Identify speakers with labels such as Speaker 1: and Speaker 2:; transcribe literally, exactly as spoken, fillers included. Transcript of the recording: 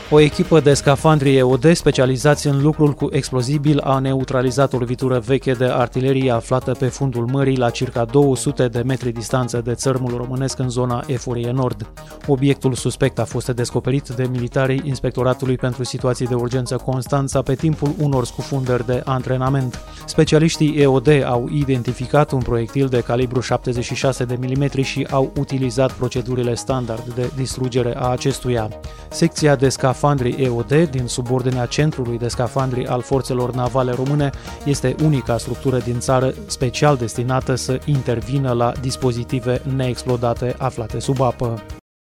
Speaker 1: O echipă de scafandri E O D specializați în lucrul cu explozibil a neutralizat o lovitură veche de artilerie aflată pe fundul mării la circa două sute de metri distanță de țărmul românesc în zona Eforie Nord. Obiectul suspect a fost descoperit de militarii Inspectoratului pentru Situații de Urgență Constanța pe timpul unor scufundări de antrenament. Specialiștii E O D au identificat un proiectil de calibru șaptezeci și șase de milimetri și au utilizat procedurile standard de distrugere a acestuia. Secția de scafandri E O D din subordinea Centrului de Scafandri al Forțelor Navale Române este unica structură din țară special destinată să intervină la dispozitive neexplodate aflate sub apă.